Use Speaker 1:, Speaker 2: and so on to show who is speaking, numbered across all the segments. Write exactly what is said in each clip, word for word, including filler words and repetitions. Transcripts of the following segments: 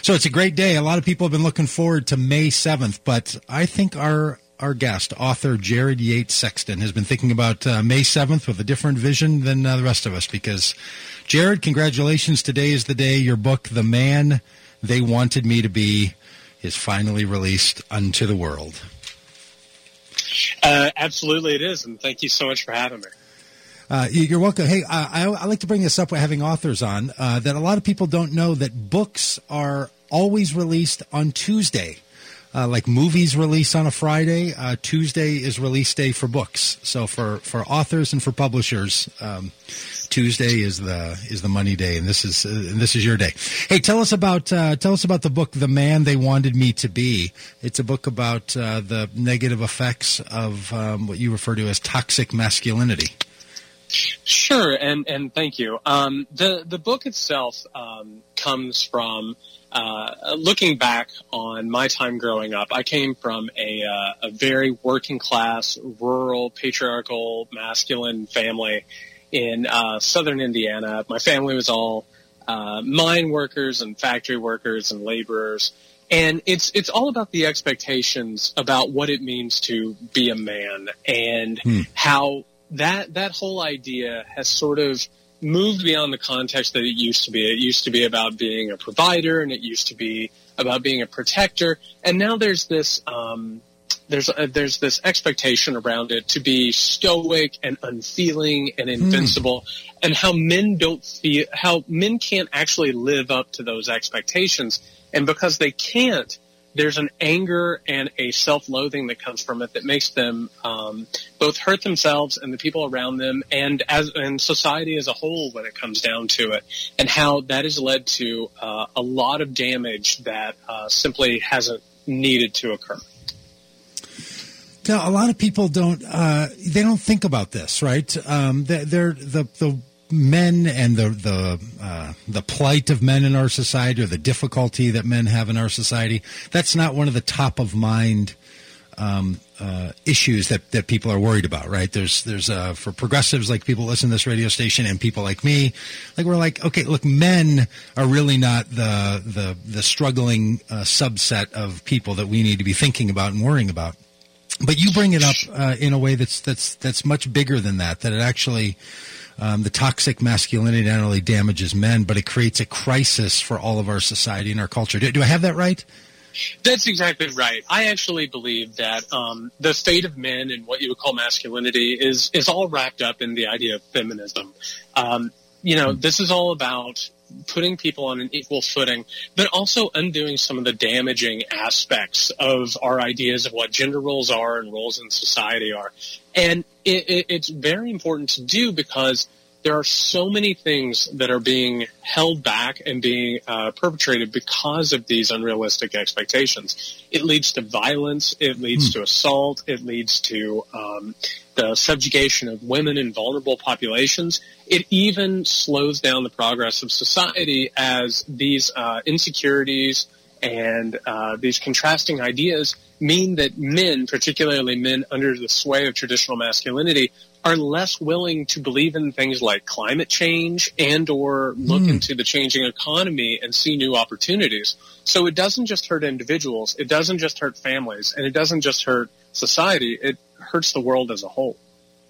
Speaker 1: So it's a great day. A lot of people have been looking forward to May seventh, but I think our our guest, author Jared Yates Sexton, has been thinking about uh, May seventh with a different vision than uh, the rest of us, because, Jared, congratulations. Today is the day your book, The Man They Wanted Me to Be, is finally released unto the world.
Speaker 2: Uh, absolutely it is, and thank you so much for having me.
Speaker 1: Uh, you're welcome. Hey, uh, I, I like to bring this up by having authors on, uh, that a lot of people don't know that books are always released on Tuesday. Uh, like movies release on a Friday, uh, Tuesday is release day for books. So for, for authors and for publishers, um, Tuesday is the is the money day, and this is uh, and this is your day. Hey, tell us about uh, tell us about the book, The Man They Wanted Me to Be. It's a book about uh, the negative effects of um, what you refer to as toxic masculinity.
Speaker 2: Sure, and, and thank you. Um, the the book itself um, comes from uh, looking back on my time growing up. I came from a uh, a very working class, rural, patriarchal, masculine family in uh, southern Indiana. My family was all uh, mine workers and factory workers and laborers. And it's it's all about the expectations about what it means to be a man, and hmm. how that that whole idea has sort of moved beyond the context that it used to be. It used to be about being a provider, and it used to be about being a protector. And now there's this um, there's a, there's this expectation around it to be stoic and unfeeling and invincible, hmm. and how men don't feel how men can't actually live up to those expectations. And because they can't, there's an anger and a self-loathing that comes from it that makes them um, both hurt themselves and the people around them, and as and society as a whole when it comes down to it, and how that has led to uh, a lot of damage that uh, simply hasn't needed to occur.
Speaker 1: Now, a lot of people don't uh, they don't think about this, right? Um, they're, they're the the men and the the uh, the plight of men in our society, or the difficulty that men have in our society. That's not one of the top of mind um, uh, issues that, that people are worried about, right? There's there's uh, for progressives like people listen to this radio station, and people like me, like we're like, okay, look, men are really not the the the struggling uh, subset of people that we need to be thinking about and worrying about. But you bring it up uh, in a way that's that's that's much bigger than that. That it actually. Um, the toxic masculinity not only damages men, but it creates a crisis for all of our society and our culture. Do, do I have that right?
Speaker 2: That's exactly right. I actually believe that um, the fate of men and what you would call masculinity is is all wrapped up in the idea of feminism. Um, you know, mm-hmm. This is all about putting people on an equal footing, but also undoing some of the damaging aspects of our ideas of what gender roles are and roles in society are. And it, it, it's very important to do, because there are so many things that are being held back and being uh, perpetrated because of these unrealistic expectations. It leads to violence. It leads mm. to assault. It leads to um, the subjugation of women and vulnerable populations. It even slows down the progress of society as these uh, insecurities and uh, these contrasting ideas mean that men, particularly men under the sway of traditional masculinity, are less willing to believe in things like climate change and or look mm. into the changing economy and see new opportunities. So it doesn't just hurt individuals, it doesn't just hurt families, and it doesn't just hurt society, it hurts the world as a whole.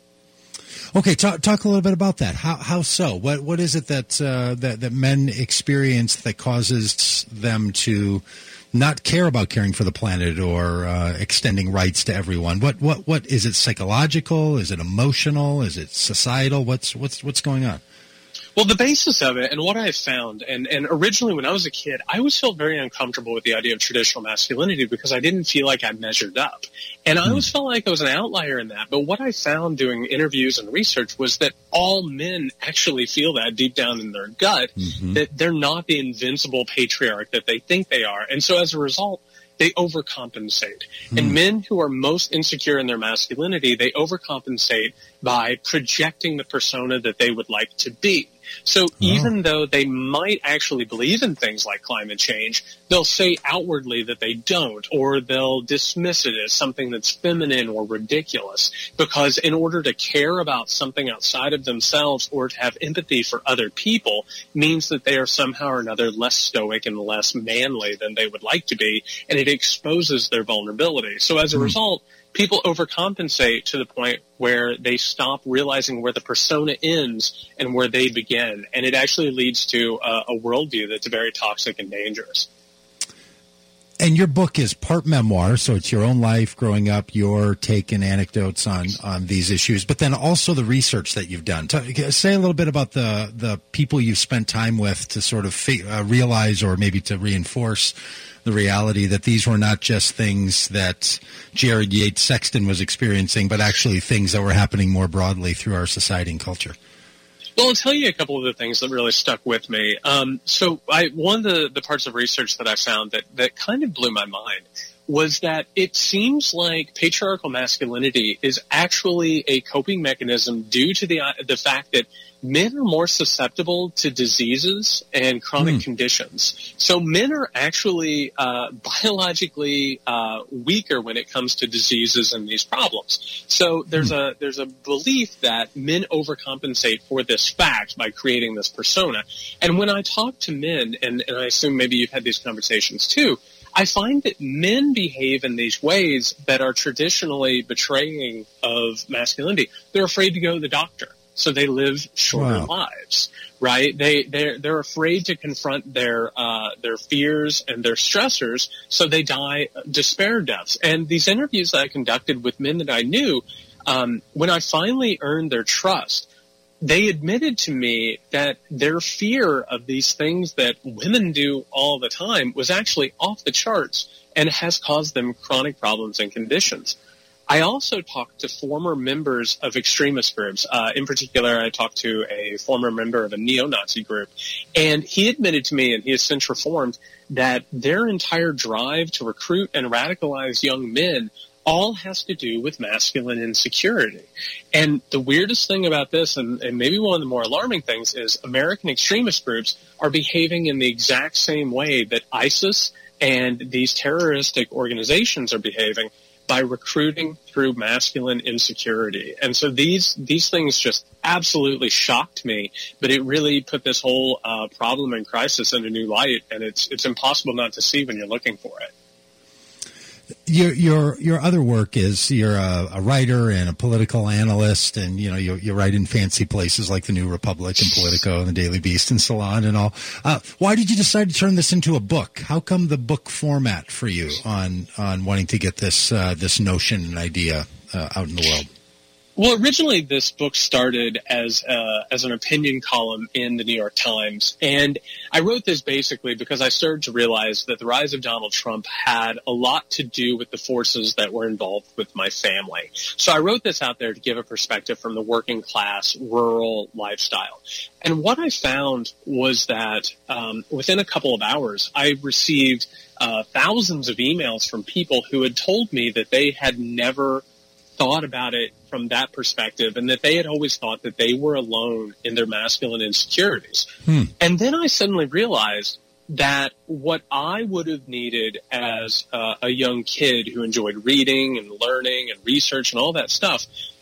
Speaker 1: Okay, talk, talk a little bit about that. How how so? What what is it that uh, that that men experience that causes them to not care about caring for the planet or uh, extending rights to everyone? What what what is it? Psychological? Is it emotional? Is it societal? What's what's what's going on?
Speaker 2: Well, the basis of it, and what I've found, and, and originally when I was a kid, I always felt very uncomfortable with the idea of traditional masculinity because I didn't feel like I measured up. And I always felt like I was an outlier in that. But what I found doing interviews and research was that all men actually feel that deep down in their gut, mm-hmm. that they're not the invincible patriarch that they think they are. And so as a result, they overcompensate. Mm. And men who are most insecure in their masculinity, they overcompensate by projecting the persona that they would like to be. So
Speaker 1: Oh.
Speaker 2: even though they might actually believe in things like climate change, they'll say outwardly that they don't, or they'll dismiss it as something that's feminine or ridiculous, because in order to care about something outside of themselves or to have empathy for other people means that they are somehow or another less stoic and less manly than they would like to be, and it exposes their vulnerability. So as a
Speaker 1: Mm.
Speaker 2: result, people overcompensate to the point where they stop realizing where the persona ends and where they begin. And it actually leads to a, a worldview that's very toxic and dangerous.
Speaker 1: And your book is part memoir, so it's your own life growing up, your take and anecdotes on, on these issues, but then also the research that you've done. T- say a little bit about the, the people you've spent time with to sort of fi- uh, realize, or maybe to reinforce the reality that these were not just things that Jared Yates Sexton was experiencing, but actually things that were happening more broadly through our society and culture.
Speaker 2: Well, I'll tell you a couple of the things that really stuck with me. Um, so I, one of the, the parts of research that I found that, that kind of blew my mind was that it seems like patriarchal masculinity is actually a coping mechanism due to the the fact that men are more susceptible to diseases and chronic mm. conditions. So men are actually uh, biologically uh, weaker when it comes to diseases and these problems. So there's mm. a there's a belief that men overcompensate for this fact by creating this persona. And when I talk to men, and, and I assume maybe you've had these conversations too, I find that men behave in these ways that are traditionally betraying of masculinity. They're afraid to go to the doctor, so they live shorter
Speaker 1: wow.
Speaker 2: lives, right? They they're they're afraid to confront their uh, their fears and their stressors, so they die despair deaths. And these interviews that I conducted with men that I knew, um, when I finally earned their trust, they admitted to me that their fear of these things that women do all the time was actually off the charts and has caused them chronic problems and conditions. I also talked to former members of extremist groups. Uh, in particular, I talked to a former member of a neo-Nazi group, and he admitted to me, and he has since reformed, that their entire drive to recruit and radicalize young men all has to do with masculine insecurity. And the weirdest thing about this, and, and maybe one of the more alarming things, is American extremist groups are behaving in the exact same way that ISIS and these terroristic organizations are behaving, by recruiting through masculine insecurity. And so these these things just absolutely shocked me, but it really put this whole uh, problem and crisis in a new light, and it's it's impossible not to see when you're looking for it.
Speaker 1: Your your your other work is you're a, a writer and a political analyst, and you know you you write in fancy places like the New Republic and Politico and the Daily Beast and Salon and all. Uh, why did you decide to turn this into a book? How come the book format for you on on wanting to get this uh, this notion and idea uh, out in the world?
Speaker 2: Well, originally this book started as uh, as an opinion column in the New York Times, and I wrote this basically because I started to realize that the rise of Donald Trump had a lot to do with the forces that were involved with my family. So I wrote this out there to give a perspective from the working class, rural lifestyle. And what I found was that um, within a couple of hours, I received uh, thousands of emails from people who had told me that they had never thought about it from that perspective, and that they had always thought that they were alone in their masculine insecurities. Hmm. And then I suddenly realized that what I would have needed as uh, a young kid who enjoyed reading and learning and research and all that stuff,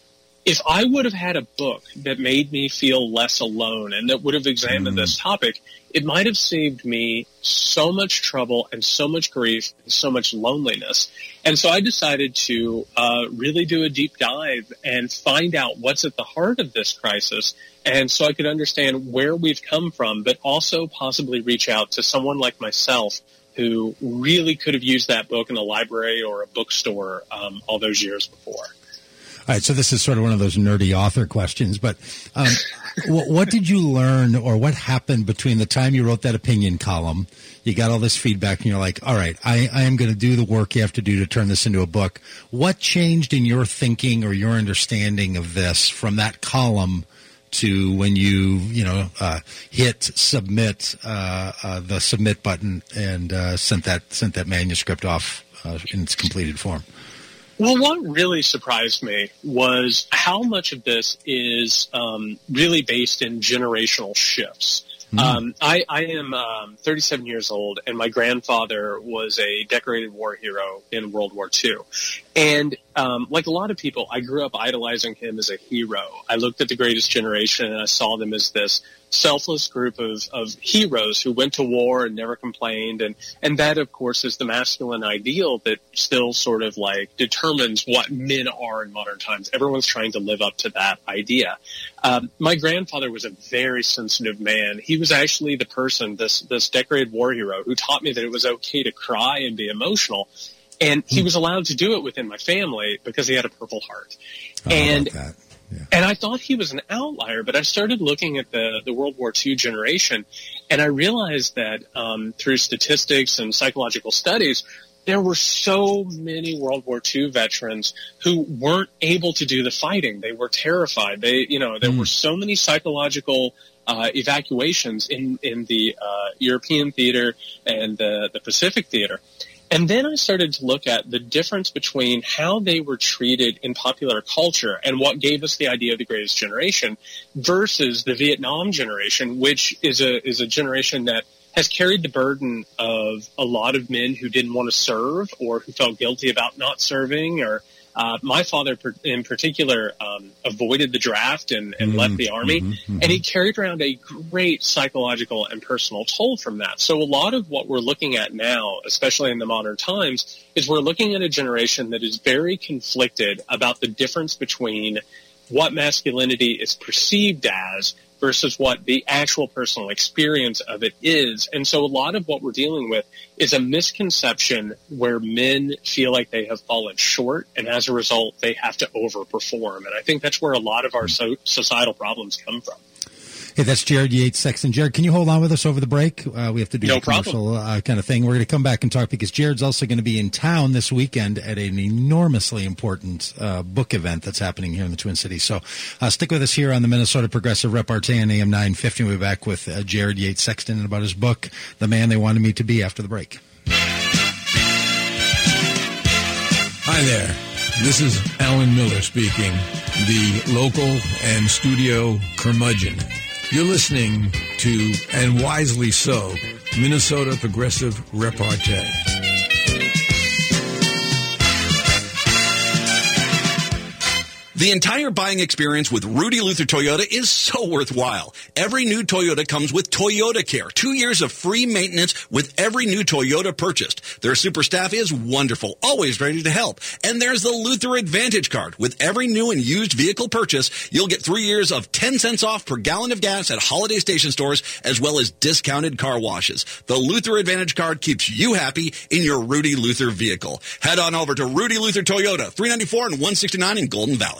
Speaker 2: if I would have had a book that made me feel less alone and that would have examined mm-hmm. this topic, it might have saved me so much trouble and so much grief and so much loneliness. And so I decided to uh, really do a deep dive and find out what's at the heart of this crisis, and so I could understand where we've come from, but also possibly reach out to someone like myself who really could have used that book in a library or a bookstore um, all those years before.
Speaker 1: All right, so this is sort of one of those nerdy author questions, but um, what, what did you learn, or what happened between the time you wrote that opinion column, you got all this feedback, and you're like, all right, I, I am going to do the work you have to do to turn this into a book. What changed in your thinking or your understanding of this from that column to when you, you know, uh, hit submit, uh, uh, the submit button and uh, sent that sent that manuscript off uh, in its completed form?
Speaker 2: Well, what really surprised me was how much of this is um, really based in generational shifts. Mm. Um, I, I am um, thirty-seven years old, and my grandfather was a decorated war hero in World War Two. And um, like a lot of people, I grew up idolizing him as a hero. I looked at The Greatest Generation, and I saw them as this selfless group of, of heroes who went to war and never complained. And, and that, of course, is the masculine ideal that still sort of like determines what men are in modern times. Everyone's trying to live up to that idea. Um, my grandfather was a very sensitive man. He was actually the person, this, this decorated war hero, who taught me that it was okay to cry and be emotional. And he was allowed to do it within my family because he had a Purple Heart.
Speaker 1: Oh,
Speaker 2: and
Speaker 1: I love that. Yeah.
Speaker 2: And I thought he was an outlier, but I started looking at the, the World War Two generation, and I realized that um, through statistics and psychological studies, there were so many World War Two veterans who weren't able to do the fighting. They were terrified. They, you know, there mm. were so many psychological uh, evacuations in in the uh, European theater and the, the Pacific theater. And then I started to look at the difference between how they were treated in popular culture and what gave us the idea of the Greatest Generation versus the Vietnam generation, which is a is a generation that has carried the burden of a lot of men who didn't want to serve or who felt guilty about not serving. Or uh, my father in particular um, avoided the draft and, and mm-hmm, left the Army, mm-hmm, mm-hmm. and he carried around a great psychological and personal toll from that. So a lot of what we're looking at now, especially in the modern times, is we're looking at a generation that is very conflicted about the difference between what masculinity is perceived as versus what the actual personal experience of it is. And so a lot of what we're dealing with is a misconception where men feel like they have fallen short, and as a result, they have to overperform. And I think that's where a lot of our so- societal problems come from.
Speaker 1: Hey, that's Jared Yates Sexton. Jared, can you hold on with us over the break? Uh, we have to do
Speaker 2: no
Speaker 1: a commercial uh, kind of thing. We're going to come back and talk because Jared's also going to be in town this weekend at an enormously important uh, book event that's happening here in the Twin Cities. So uh, stick with us here on the Minnesota Progressive Repartee on A M nine fifty. We'll be back with uh, Jared Yates Sexton and about his book, The Man They Wanted Me to Be, after the break.
Speaker 3: Hi there. This is Alan Miller speaking, the local and studio curmudgeon. You're listening to, and wisely so, Minnesota Progressive Repartee.
Speaker 4: The entire buying experience with Rudy Luther Toyota is so worthwhile. Every new Toyota comes with Toyota Care, two years of free maintenance with every new Toyota purchased. Their super staff is wonderful, always ready to help. And there's the Luther Advantage Card. With every new and used vehicle purchase, you'll get three years of ten cents off per gallon of gas at Holiday Station stores, as well as discounted car washes. The Luther Advantage Card keeps you happy in your Rudy Luther vehicle. Head on over to Rudy Luther Toyota, three ninety-four and one sixty-nine in Golden Valley.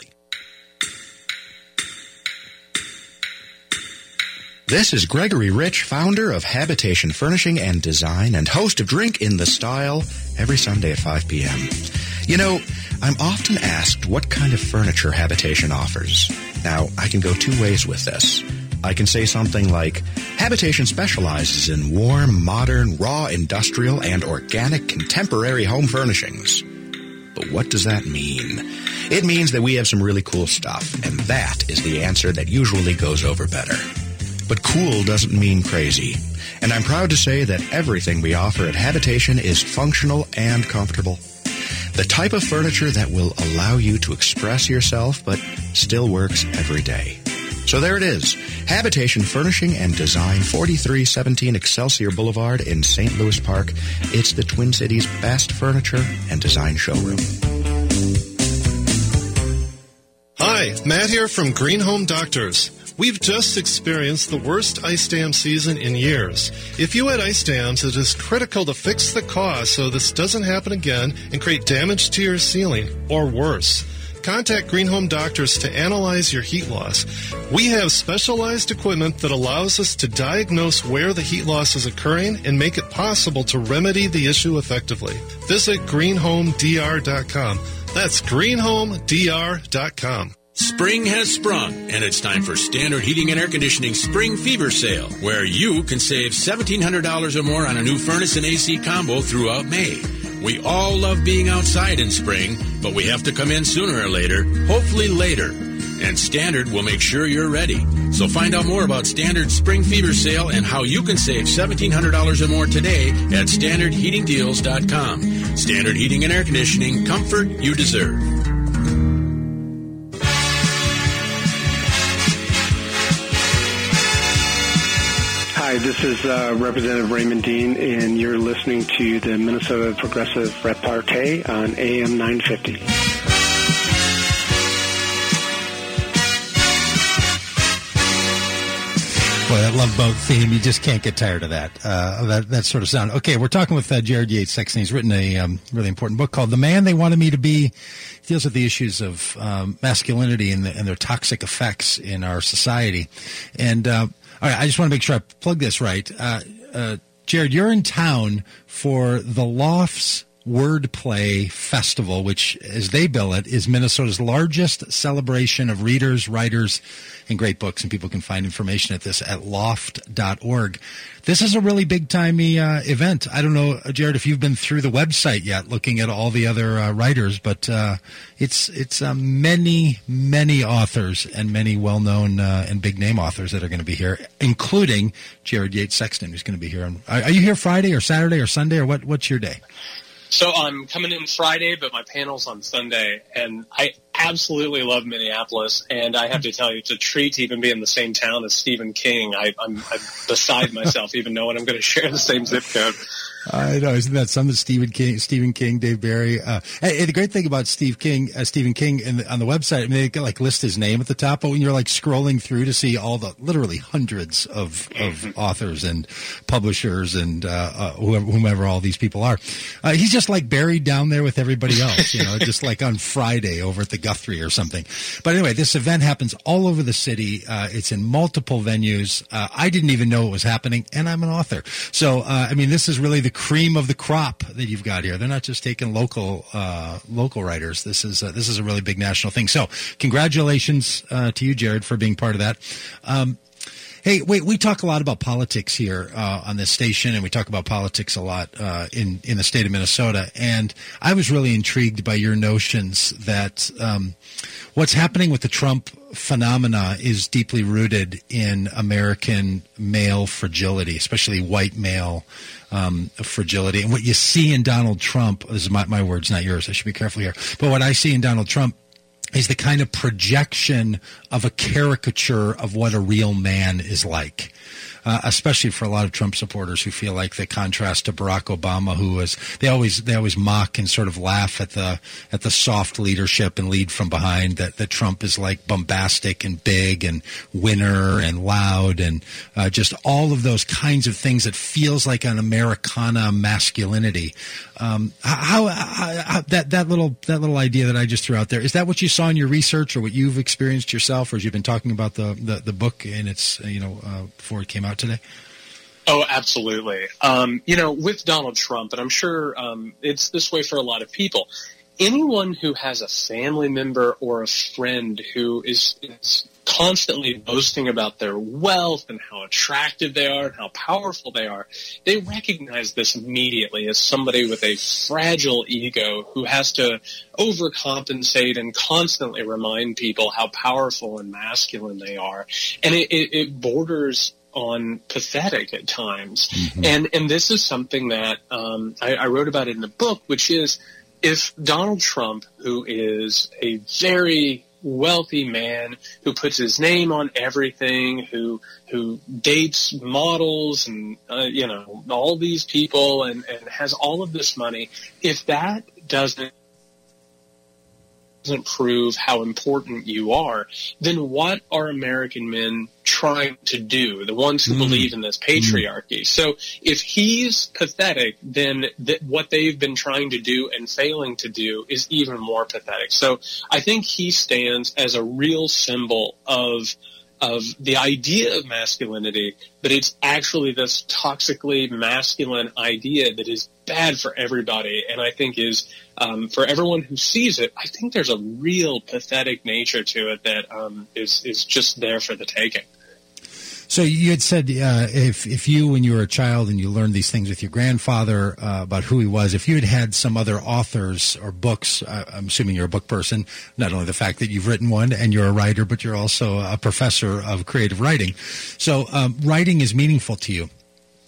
Speaker 5: This is Gregory Rich, founder of Habitation Furnishing and Design and host of Drink in the Style every Sunday at five p.m. You know, I'm often asked what kind of furniture Habitation offers. Now, I can go two ways with this. I can say something like, Habitation specializes in warm, modern, raw, industrial, and organic contemporary home furnishings. But what does that mean? It means that we have some really cool stuff, and that is the answer that usually goes over better. But cool doesn't mean crazy. And I'm proud to say that everything we offer at Habitation is functional and comfortable. The type of furniture that will allow you to express yourself, but still works every day. So there it is. Habitation Furnishing and Design, forty-three seventeen Excelsior Boulevard in Saint Louis Park. It's the Twin Cities' best furniture and design showroom.
Speaker 6: Hi, Matt here from Green Home Doctors. We've just experienced the worst ice dam season in years. If you had ice dams, it is critical to fix the cause so this doesn't happen again and create damage to your ceiling, or worse. Contact Green Home Doctors to analyze your heat loss. We have specialized equipment that allows us to diagnose where the heat loss is occurring and make it possible to remedy the issue effectively. Visit green home d r dot com. That's green home d r dot com.
Speaker 7: Spring has sprung, and it's time for Standard Heating and Air Conditioning Spring Fever Sale, where you can save seventeen hundred dollars or more on a new furnace and A C combo throughout May. We all love being outside in spring, but we have to come in sooner or later, hopefully later. And Standard will make sure you're ready. So find out more about Standard's Spring Fever Sale and how you can save seventeen hundred dollars or more today at standard heating deals dot com. Standard Heating and Air Conditioning, comfort you deserve.
Speaker 8: Hi, this is uh, Representative Raymond Dean, and you're listening to the Minnesota Progressive Repartee on A M nine fifty.
Speaker 1: Boy, that Love Boat theme, you just can't get tired of that, uh, that, that sort of sound. Okay, we're talking with uh, Jared Yates Sexton. He's written a um, really important book called The Man They Wanted Me to Be. It deals with the issues of um, masculinity and, the, and their toxic effects in our society. And uh, all right, I just want to make sure I plug this right. Uh, uh, Jared, you're in town for the Lofts Wordplay Festival, which, as they bill it, is Minnesota's largest celebration of readers, writers, and great books. And people can find information at this at loft dot org. This is a really big-timey uh, event. I don't know, Jared, if you've been through the website yet, looking at all the other uh, writers, but uh, it's it's uh, many, many authors and many well-known uh, and big-name authors that are going to be here, including Jared Yates Sexton, who's going to be here. On, are, are you here Friday or Saturday or Sunday, or what? What's your day?
Speaker 2: So I'm coming in Friday, but my panel's on Sunday, and I absolutely love Minneapolis, and I have to tell you, it's a treat to even be in the same town as Stephen King. I, I'm, I'm beside myself even knowing I'm going to share the same zip code.
Speaker 1: I know, isn't that something? Stephen King, Stephen King, Dave Barry. Uh, and, and the great thing about Steve King, uh, Stephen King, in the, on the website, I mean, they like list his name at the top, but when you're like scrolling through to see all the literally hundreds of, of authors and publishers and uh, uh, whoever, whomever all these people are, uh, he's just like buried down there with everybody else, you know, just like on Friday over at the Guthrie or something. But anyway, this event happens all over the city. Uh, it's in multiple venues. Uh, I didn't even know it was happening, and I'm an author. So, uh, I mean, this is really the cream of the crop that you've got here. They're not just taking local uh, local writers. This is uh, this is a really big national thing. So, congratulations uh, to you, Jared, for being part of that. Um, hey, wait, we talk a lot about politics here uh, on this station, and we talk about politics a lot uh, in in the state of Minnesota. And I was really intrigued by your notions that um, what's happening with the Trump phenomena is deeply rooted in American male fragility, especially white male um, fragility. And what you see in Donald Trump, this is my, my words, not yours, I should be careful here, but what I see in Donald Trump is the kind of projection of a caricature of what a real man is like. Uh, especially for a lot of Trump supporters who feel like the contrast to Barack Obama, who was they always they always mock and sort of laugh at the at the soft leadership and lead from behind. That that Trump is like bombastic and big and winner and loud and uh, just all of those kinds of things that feels like an Americana masculinity. Um, how, how, how that that little that little idea that I just threw out there, is that what you saw in your research or what you've experienced yourself, or as you've been talking about the the, the book and its you know uh, before it came out today?
Speaker 2: Oh, absolutely. Um, you know, with Donald Trump, and I'm sure um, it's this way for a lot of people, anyone who has a family member or a friend who is, is constantly boasting about their wealth and how attractive they are and how powerful they are, they recognize this immediately as somebody with a fragile ego who has to overcompensate and constantly remind people how powerful and masculine they are. And it, it, it borders on pathetic at times. Mm-hmm. And and this is something that um, I, I wrote about it in the book, which is if Donald Trump, who is a very wealthy man, who puts his name on everything, who who dates models and, uh, you know, all these people and, and has all of this money, if that doesn't doesn't prove how important you are, then what are American men trying to do, the ones who mm. believe in this patriarchy? Mm. So if he's pathetic, then th- what they've been trying to do and failing to do is even more pathetic. So I think he stands as a real symbol of of the idea of masculinity, but it's actually this toxically masculine idea that is bad for everybody, and I think is, um, for everyone who sees it, I think there's a real pathetic nature to it that um, is, is just there for the taking.
Speaker 1: So you had said uh, if if you, when you were a child and you learned these things with your grandfather uh, about who he was, if you had had some other authors or books, uh, I'm assuming you're a book person, not only the fact that you've written one and you're a writer, but you're also a professor of creative writing. So um, writing is meaningful to you.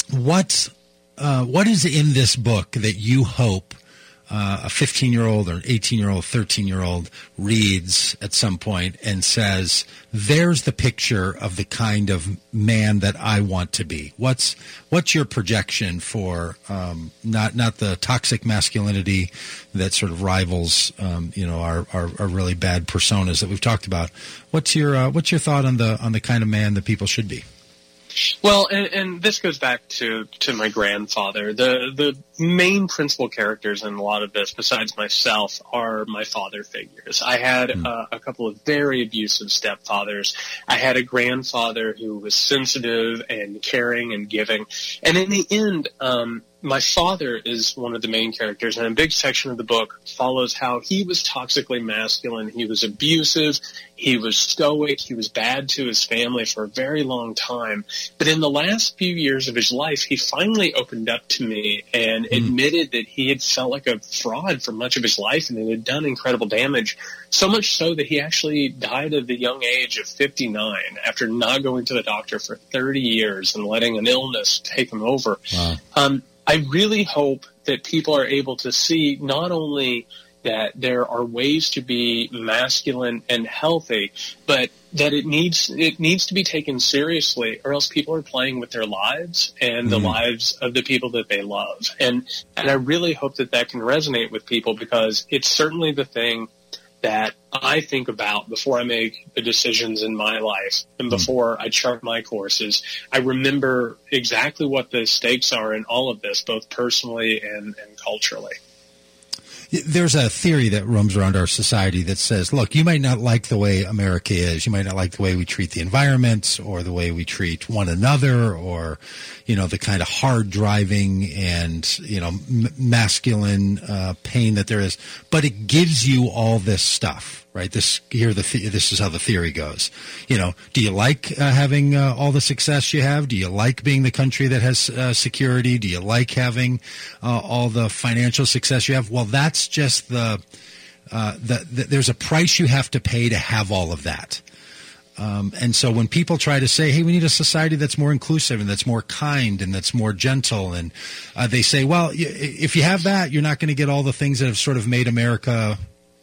Speaker 1: What uh, what is in this book that you hope Uh, a fifteen-year-old or eighteen-year-old, thirteen-year-old reads at some point and says, there's the picture of the kind of man that I want to be? What's what's your projection for um, not not the toxic masculinity that sort of rivals um, you know our, our, our really bad personas that we've talked about? What's your uh, what's your thought on the on the kind of man that people should be?
Speaker 2: Well, and, and this goes back to, to my grandfather. The the main principal characters in a lot of this, besides myself, are my father figures. I had mm. uh, a couple of very abusive stepfathers. I had a grandfather who was sensitive and caring and giving. And in the end, um, my father is one of the main characters, and a big section of the book follows how he was toxically masculine. He was abusive. He was stoic. He was bad to his family for a very long time. But in the last few years of his life, he finally opened up to me and mm. admitted that he had felt like a fraud for much of his life and it had done incredible damage, so much so that he actually died at the young age of fifty-nine after not going to the doctor for thirty years and letting an illness take him over.
Speaker 1: Wow.
Speaker 2: Um, I really hope that people are able to see not only that there are ways to be masculine and healthy, but that it needs it needs to be taken seriously, or else people are playing with their lives and the mm. lives of the people that they love. And and I really hope that that can resonate with people, because it's certainly the thing that I think about before I make the decisions in my life and before I chart my courses. I remember exactly what the stakes are in all of this, both personally and, and culturally.
Speaker 1: There's a theory that roams around our society that says, look, you might not like the way America is. You might not like the way we treat the environment or the way we treat one another, or, you know, the kind of hard driving and, you know, m- masculine uh, pain that there is. But it gives you all this stuff, right? This here, the th- this is how the theory goes. You know, do you like uh, having uh, all the success you have? Do you like being the country that has uh, security? Do you like having uh, all the financial success you have? Well, that's just the, uh, the, the there's a price you have to pay to have all of that. Um, and so when people try to say, hey, we need a society that's more inclusive and that's more kind and that's more gentle, and uh, they say, well, if you have that, you're not going to get all the things that have sort of made America,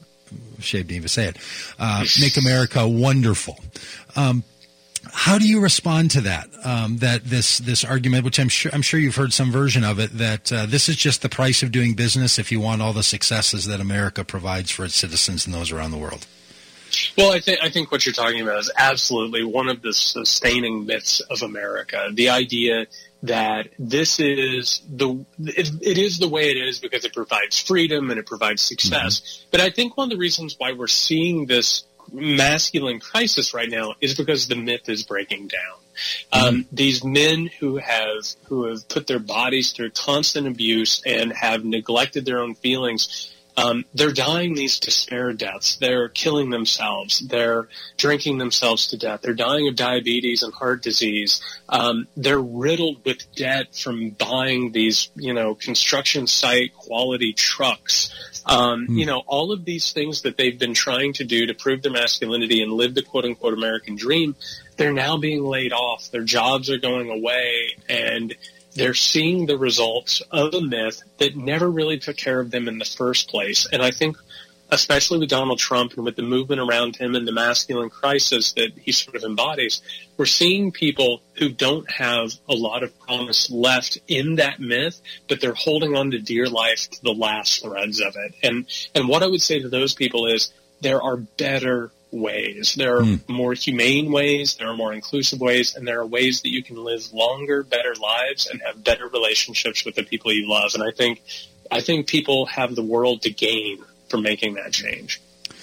Speaker 1: shame to even say it, uh, make America wonderful. Um, how do you respond to that? Um, that this this argument, which I'm sure I'm sure you've heard some version of it, that uh, this is just the price of doing business if you want all the successes that America provides for its citizens and those around the world.
Speaker 2: Well, I think I think what you're talking about is absolutely one of the sustaining myths of America. The idea that this is the it, it is the way it is because it provides freedom and it provides success. Mm-hmm. But I think one of the reasons why we're seeing this masculine crisis right now is because the myth is breaking down. Mm-hmm. Um, these men who have who have put their bodies through constant abuse and have neglected their own feelings, Um, they're dying these despair deaths. They're killing themselves. They're drinking themselves to death. They're dying of diabetes and heart disease. Um, they're riddled with debt from buying these, you know, construction site quality trucks. Um, mm. You know, all of these things that they've been trying to do to prove their masculinity and live the quote unquote American dream, they're now being laid off. Their jobs are going away, and they're seeing the results of a myth that never really took care of them in the first place. And I think, especially with Donald Trump and with the movement around him and the masculine crisis that he sort of embodies, we're seeing people who don't have a lot of promise left in that myth, but they're holding on to dear life to the last threads of it. And, and what I would say to those people is there are better ways. There are mm. more humane ways, there are more inclusive ways, and there are ways that you can live longer, better lives and have better relationships with the people you love. And I think I think people have the world to gain from making that change.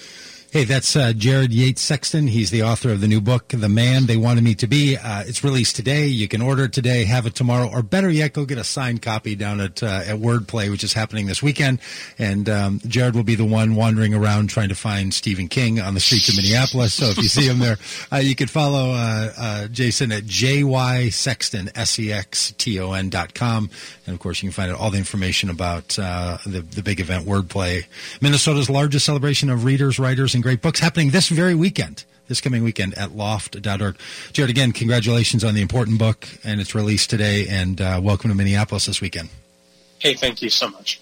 Speaker 1: Hey, that's uh, Jared Yates Sexton. He's the author of the new book, The Man They Wanted Me to Be. Uh, it's released today. You can order it today, have it tomorrow, or better yet, go get a signed copy down at uh, at Wordplay, which is happening this weekend. And um, Jared will be the one wandering around trying to find Stephen King on the streets of Minneapolis. So if you see him there, uh, you can follow uh, uh, Jason at J Y Sexton, S E X T O N dot com. And, of course, you can find out all the information about uh, the, the big event, Wordplay, Minnesota's largest celebration of readers, writers, and great books, happening this very weekend, this coming weekend at loft dot org. Jared, again, congratulations on the important book, and it's released today, and uh, welcome to Minneapolis this weekend.
Speaker 2: Hey, thank you so much.